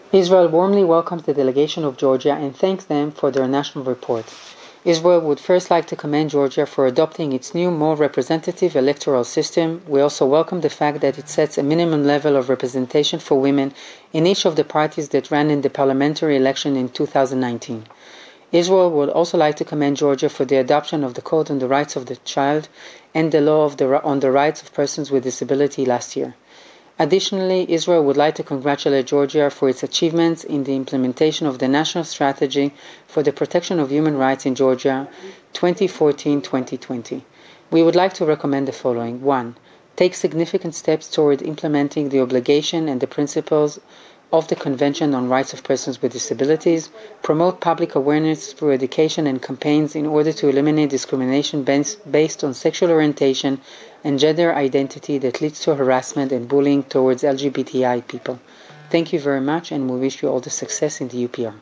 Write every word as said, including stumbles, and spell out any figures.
Israel warmly welcomes the delegation of Georgia and thanks them for their national report. Israel would first like to commend Georgia for adopting its new, more representative electoral system. We also welcome the fact that it sets a minimum level of representation for women in each of the parties that ran in the parliamentary election in two thousand nineteen. Israel would also like to commend Georgia for the adoption of the Code on the Rights of the Child and the Law of the, on the Rights of Persons with Disability last year. Additionally, Israel would like to congratulate Georgia for its achievements in the implementation of the National Strategy for the Protection of Human Rights in Georgia twenty fourteen to twenty twenty. We would like to recommend the following. one. Take significant steps toward implementing the obligation and the principles of the Convention on Rights of Persons with Disabilities. Promote public awareness through education and campaigns in order to eliminate discrimination based on sexual orientation and gender identity that leads to harassment and bullying towards L G B T I people. Thank you very much, and we wish you all the success in the U P R.